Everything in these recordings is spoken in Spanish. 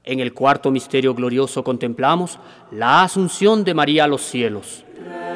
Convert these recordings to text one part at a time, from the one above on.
En el cuarto misterio glorioso contemplamos la asunción de María a los cielos.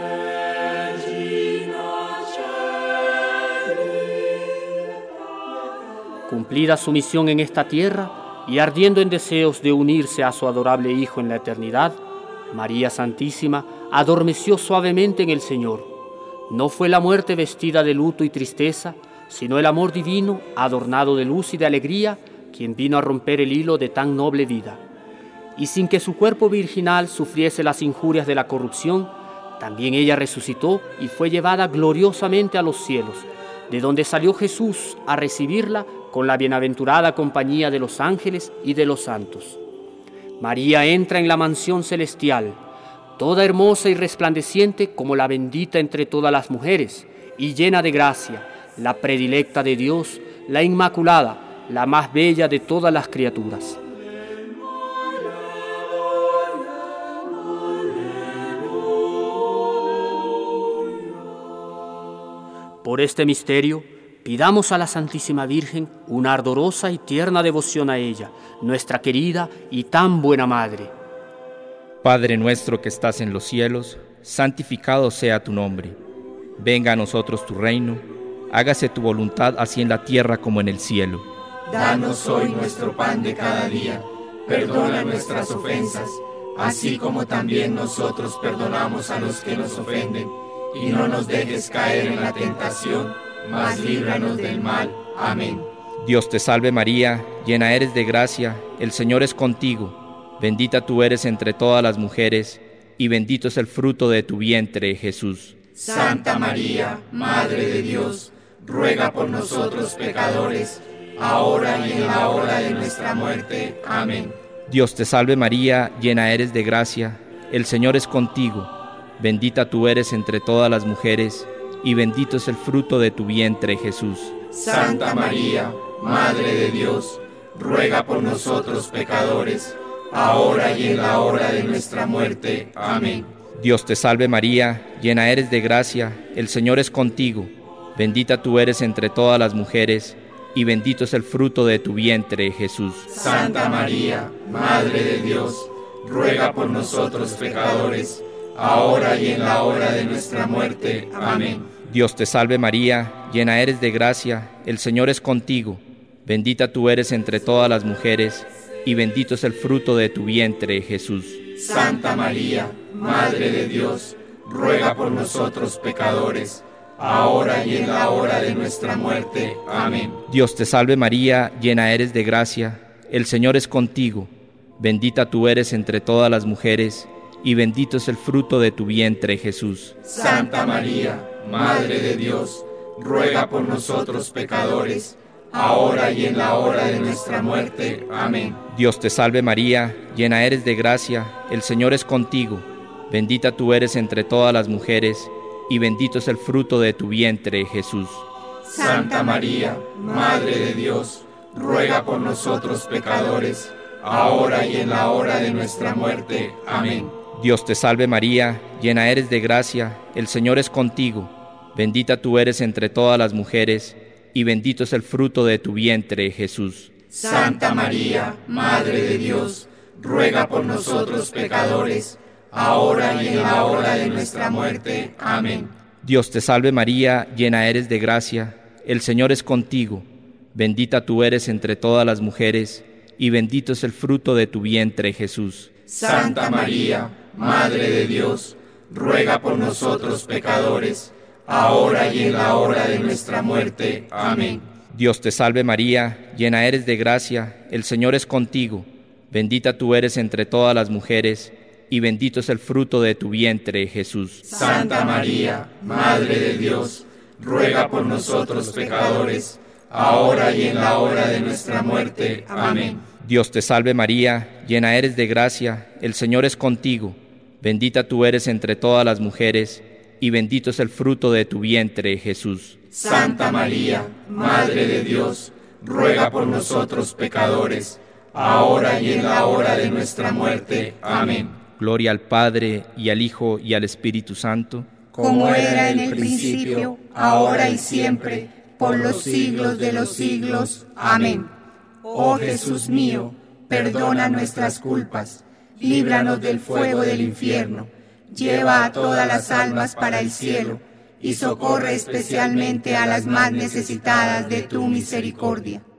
Cumplida su misión en esta tierra y ardiendo en deseos de unirse a su adorable Hijo en la eternidad, María Santísima adormeció suavemente en el Señor. No fue la muerte vestida de luto y tristeza, sino el amor divino, adornado de luz y de alegría, quien vino a romper el hilo de tan noble vida. Y sin que su cuerpo virginal sufriese las injurias de la corrupción, también ella resucitó y fue llevada gloriosamente a los cielos, de donde salió Jesús a recibirla con la bienaventurada compañía de los ángeles y de los santos. María entra en la mansión celestial, toda hermosa y resplandeciente como la bendita entre todas las mujeres, y llena de gracia, la predilecta de Dios, la inmaculada, la más bella de todas las criaturas. Por este misterio, pidamos a la Santísima Virgen una ardorosa y tierna devoción a ella, nuestra querida y tan buena Madre. Padre nuestro que estás en los cielos, santificado sea tu nombre. Venga a nosotros tu reino, hágase tu voluntad así en la tierra como en el cielo. Danos hoy nuestro pan de cada día, perdona nuestras ofensas, así como también nosotros perdonamos a los que nos ofenden, y no nos dejes caer en la tentación, mas líbranos del mal. Amén. Dios te salve María, llena eres de gracia, el Señor es contigo, bendita tú eres entre todas las mujeres, y bendito es el fruto de tu vientre, Jesús. Santa María, Madre de Dios, ruega por nosotros pecadores, ahora y en la hora de nuestra muerte. Amén. Dios te salve María, llena eres de gracia, el Señor es contigo, bendita tú eres entre todas las mujeres, y bendito es el fruto de tu vientre, Jesús. Santa María, Madre de Dios, ruega por nosotros pecadores, ahora y en la hora de nuestra muerte. Amén. Dios te salve María, llena eres de gracia, el Señor es contigo, bendita tú eres entre todas las mujeres, y bendito es el fruto de tu vientre, Jesús. Santa María, Madre de Dios, ruega por nosotros pecadores, ahora y en la hora de nuestra muerte. Amén. Dios te salve María, llena eres de gracia, el Señor es contigo, bendita tú eres entre todas las mujeres, y bendito es el fruto de tu vientre, Jesús. Santa María, Madre de Dios, ruega por nosotros pecadores, ahora y en la hora de nuestra muerte. Amén. Dios te salve María, llena eres de gracia, el Señor es contigo, bendita tú eres entre todas las mujeres, y bendito es el fruto de tu vientre, Jesús. Santa María, Madre de Dios, ruega por nosotros pecadores, ahora y en la hora de nuestra muerte. Amén. Dios te salve María, llena eres de gracia, el Señor es contigo, bendita tú eres entre todas las mujeres, y bendito es el fruto de tu vientre, Jesús. Santa María, Madre de Dios, ruega por nosotros pecadores, ahora y en la hora de nuestra muerte. Amén. Dios te salve María, llena eres de gracia, el Señor es contigo, bendita tú eres entre todas las mujeres, y bendito es el fruto de tu vientre, Jesús. Santa María, Madre de Dios, ruega por nosotros pecadores, ahora y en la hora de nuestra muerte. Amén. Dios te salve María, llena eres de gracia, el Señor es contigo, bendita tú eres entre todas las mujeres, y bendito es el fruto de tu vientre, Jesús. Santa María, Madre de Dios, ruega por nosotros pecadores, ahora y en la hora de nuestra muerte. Amén. Dios te salve María, llena eres de gracia, el Señor es contigo, bendita tú eres entre todas las mujeres, y bendito es el fruto de tu vientre, Jesús. Santa María, Madre de Dios, ruega por nosotros pecadores, ahora y en la hora de nuestra muerte. Amén. Dios te salve María, llena eres de gracia, el Señor es contigo, bendita tú eres entre todas las mujeres, y bendito es el fruto de tu vientre, Jesús. Santa María, Madre de Dios, ruega por nosotros pecadores, ahora y en la hora de nuestra muerte. Amén. Gloria al Padre, y al Hijo, y al Espíritu Santo, como era en el principio, ahora y siempre, por los siglos de los siglos. Amén. Oh Jesús mío, perdona nuestras culpas, líbranos del fuego del infierno, lleva a todas las almas para el cielo, y socorre especialmente a las más necesitadas de tu misericordia.